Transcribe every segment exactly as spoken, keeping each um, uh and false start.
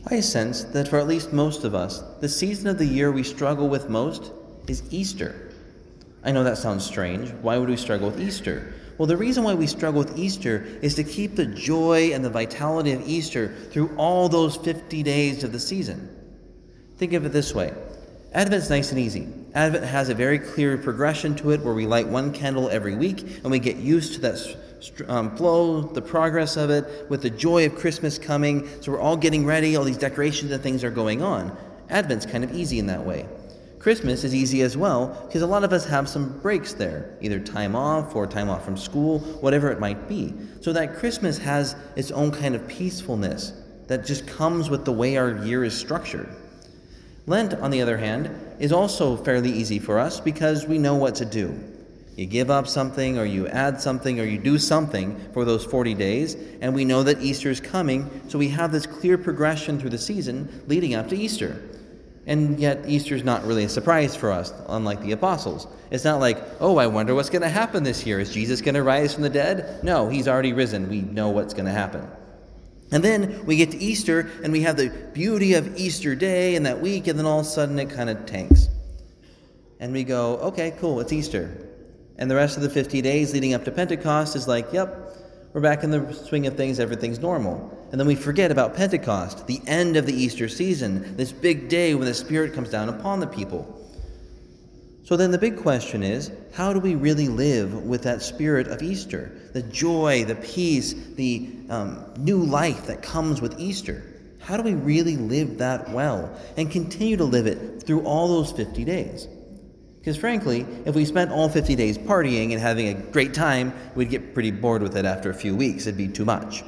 I sense that for at least most of us, the season of the year we struggle with most is Easter. I know that sounds strange. Why would we struggle with Easter? Well, the reason why we struggle with Easter is to keep the joy and the vitality of Easter through all those fifty days of the season. Think of it this way. Advent's nice and easy. Advent has a very clear progression to it where we light one candle every week and we get used to that um, flow, the progress of it, with the joy of Christmas coming. So we're all getting ready, all these decorations and things are going on. Advent's kind of easy in that way. Christmas is easy as well because a lot of us have some breaks there, either time off or time off from school, whatever it might be. So that Christmas has its own kind of peacefulness that just comes with the way our year is structured. Lent, on the other hand, is also fairly easy for us because we know what to do. You give up something, or you add something, or you do something for those forty days, and we know that Easter is coming, so we have this clear progression through the season leading up to Easter. And yet Easter is not really a surprise for us, unlike the apostles. It's not like, oh, I wonder what's going to happen this year. Is Jesus going to rise from the dead? No, he's already risen. We know what's going to happen. And then we get to Easter, and we have the beauty of Easter Day and that week, and then all of a sudden it kind of tanks. And we go, okay, cool, it's Easter. And the rest of the fifty days leading up to Pentecost is like, yep, we're back in the swing of things, everything's normal. And then we forget about Pentecost, the end of the Easter season, this big day when the Spirit comes down upon the people. So then the big question is, how do we really live with that spirit of Easter? The joy, the peace, the um, new life that comes with Easter. How do we really live that well and continue to live it through all those fifty days? Because frankly, if we spent all fifty days partying and having a great time, we'd get pretty bored with it after a few weeks. It'd be too much.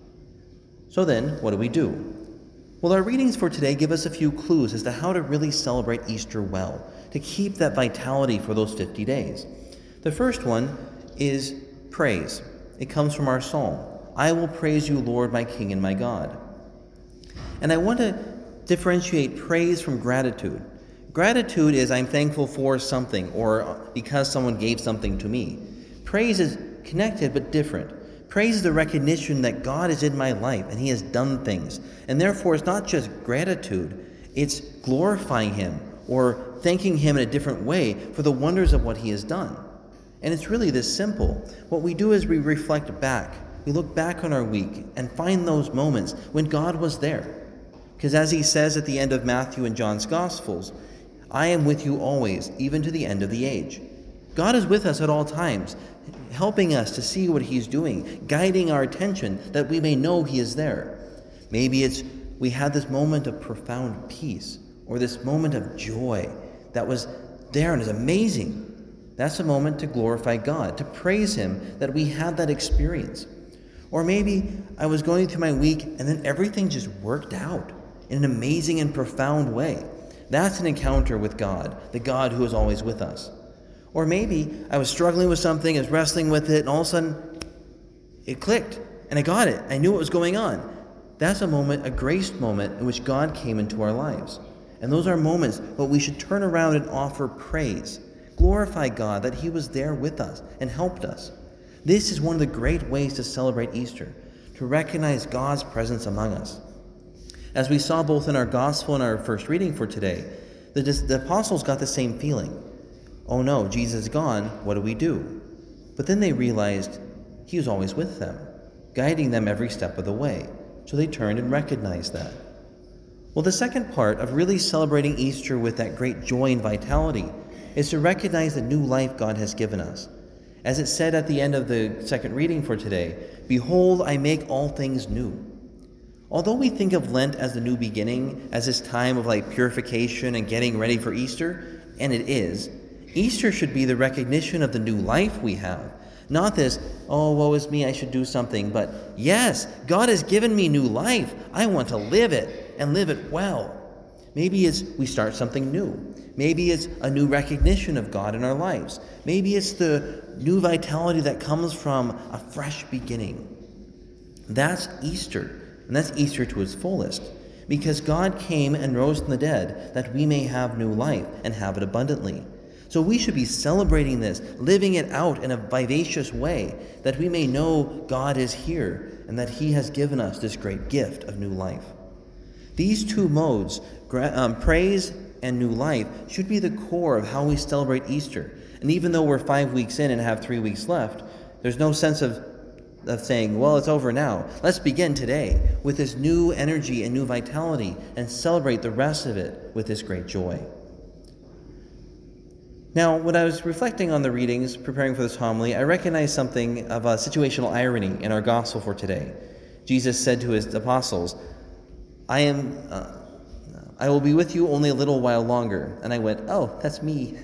So then, what do we do? Well, our readings for today give us a few clues as to how to really celebrate Easter well, to keep that vitality for those fifty days. The first one is praise. It comes from our psalm. I will praise you, Lord, my King and my God. And I want to differentiate praise from gratitude. Gratitude is I'm thankful for something or because someone gave something to me. Praise is connected but different. Praise is the recognition that God is in my life and he has done things. And therefore it's not just gratitude, it's glorifying him or thanking him in a different way for the wonders of what he has done. And it's really this simple. What we do is we reflect back. We look back on our week and find those moments when God was there. Because as he says at the end of Matthew and John's Gospels, I am with you always, even to the end of the age. God is with us at all times, helping us to see what he's doing, guiding our attention that we may know he is there. Maybe it's we had this moment of profound peace or this moment of joy that was there and is amazing. That's a moment to glorify God, to praise him that we had that experience. Or maybe I was going through my week and then everything just worked out in an amazing and profound way. That's an encounter with God, the God who is always with us. Or maybe I was struggling with something, I was wrestling with it, and all of a sudden it clicked, and I got it. I knew what was going on. That's a moment, a grace moment, in which God came into our lives. And those are moments where we should turn around and offer praise, glorify God that he was there with us and helped us. This is one of the great ways to celebrate Easter, to recognize God's presence among us. As we saw both in our gospel and our first reading for today, the, the apostles got the same feeling. Oh no, Jesus is gone, what do we do? But then they realized he was always with them, guiding them every step of the way. So they turned and recognized that. Well, the second part of really celebrating Easter with that great joy and vitality is to recognize the new life God has given us. As it said at the end of the second reading for today, behold, I make all things new. Although we think of Lent as the new beginning, as this time of like purification and getting ready for Easter, and it is, Easter should be the recognition of the new life we have. Not this, oh, woe is me, I should do something, but yes, God has given me new life. I want to live it and live it well. Maybe it's we start something new. Maybe it's a new recognition of God in our lives. Maybe it's the new vitality that comes from a fresh beginning. That's Easter. And that's Easter to its fullest, because God came and rose from the dead that we may have new life and have it abundantly. So we should be celebrating this, living it out in a vivacious way, that we may know God is here and that he has given us this great gift of new life. These two modes, um, praise and new life, should be the core of how we celebrate Easter. And even though we're five weeks in and have three weeks left, there's no sense of, of saying, well, it's over now. Let's begin today with this new energy and new vitality and celebrate the rest of it with this great joy. Now, when I was reflecting on the readings, preparing for this homily, I recognized something of a situational irony in our gospel for today. Jesus said to his apostles, I am, uh, I will be with you only a little while longer. And I went, oh, that's me.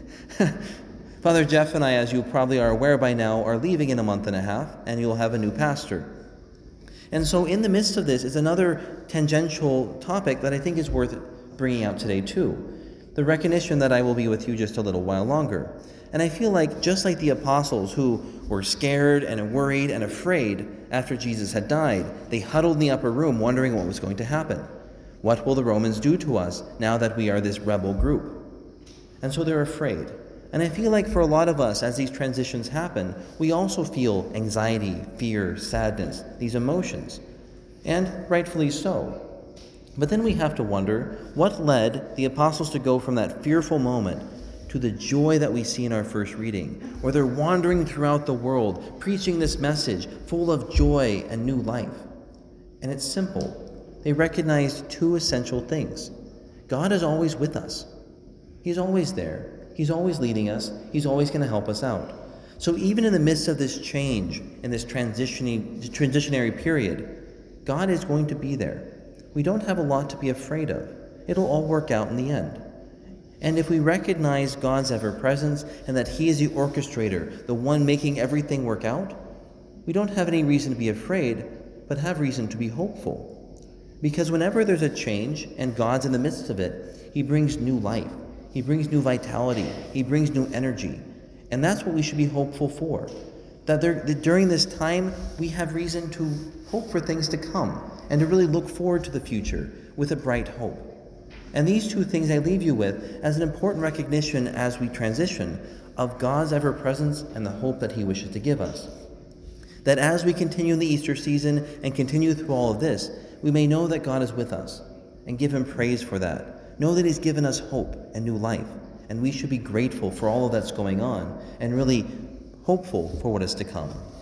Father Jeff and I, as you probably are aware by now, are leaving in a month and a half, and you'll have a new pastor. And so in the midst of this is another tangential topic that I think is worth bringing out today too. The recognition that I will be with you just a little while longer. And I feel like just like the apostles who were scared and worried and afraid after Jesus had died, they huddled in the upper room wondering what was going to happen. What will the Romans do to us now that we are this rebel group? And so they're afraid. And I feel like for a lot of us, as these transitions happen, we also feel anxiety, fear, sadness, these emotions. And rightfully so. But then we have to wonder, what led the apostles to go from that fearful moment to the joy that we see in our first reading, where they're wandering throughout the world, preaching this message full of joy and new life? And it's simple. They recognized two essential things. God is always with us. He's always there. He's always leading us. He's always going to help us out. So even in the midst of this change, in this transitioning, transitionary period, God is going to be there. We don't have a lot to be afraid of. It'll all work out in the end. And if we recognize God's ever-presence and that He is the orchestrator, the one making everything work out, we don't have any reason to be afraid, but have reason to be hopeful. Because whenever there's a change and God's in the midst of it, He brings new life. He brings new vitality. He brings new energy. And that's what we should be hopeful for. That, there, that during this time, we have reason to hope for things to come and to really look forward to the future with a bright hope. And these two things I leave you with as an important recognition as we transition of God's ever-presence and the hope that He wishes to give us. That as we continue in the Easter season and continue through all of this, we may know that God is with us and give Him praise for that. Know that He's given us hope and new life, and we should be grateful for all of that's going on and really hopeful for what is to come.